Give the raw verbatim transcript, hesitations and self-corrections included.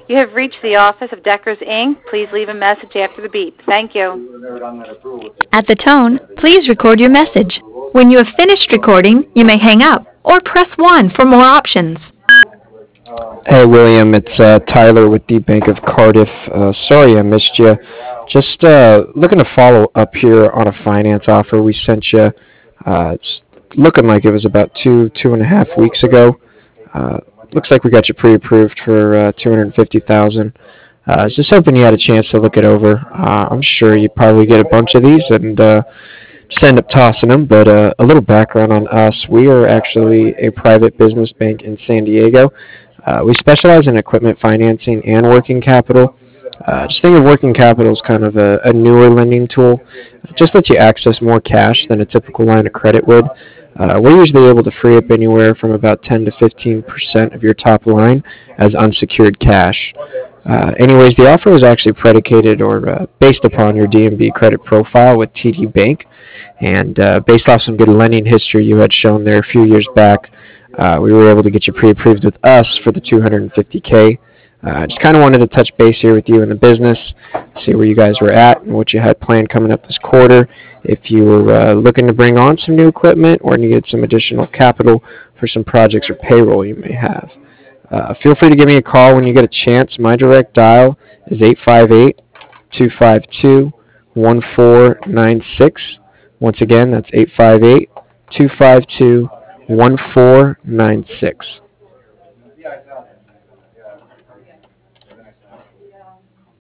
You have reached the office of Deckers, Incorporated. Please leave a message after the beep. Thank you. At the tone, please record your message. When you have finished recording, you may hang up or press one for more options. Hey, William, it's uh, Tyler with the Bank of Cardiff. Uh, sorry I missed you. Just uh, looking to follow up here on a finance offer we sent you. Uh, it's looking like it was about two, two and a half weeks ago. Uh, looks like we got you pre-approved for uh, two hundred fifty thousand dollars. Uh, I was just hoping you had a chance to look it over. Uh, I'm sure you probably get a bunch of these and uh, just end up tossing them, but uh, a little background on us. We are actually a private business bank in San Diego. Uh, we specialize in equipment financing and working capital. Uh, just think of working capital as kind of a, a newer lending tool. Just lets you access more cash than a typical line of credit would. Uh, we're usually able to free up anywhere from about ten to fifteen percent of your top line as unsecured cash. Uh, anyways, the offer was actually predicated or uh, based upon your D M B credit profile with T D Bank, and uh, based off some good lending history you had shown there a few years back, uh, we were able to get you pre-approved with us for the two hundred fifty K. I uh, just kind of wanted to touch base here with you in the business, see where you guys were at and what you had planned coming up this quarter. If you were uh, looking to bring on some new equipment or needed some additional capital for some projects or payroll you may have. Uh, feel free to give me a call when you get a chance. My direct dial is eight five eight, two five two, one four nine six. Once again, that's eight five eight, two five two, one four nine six.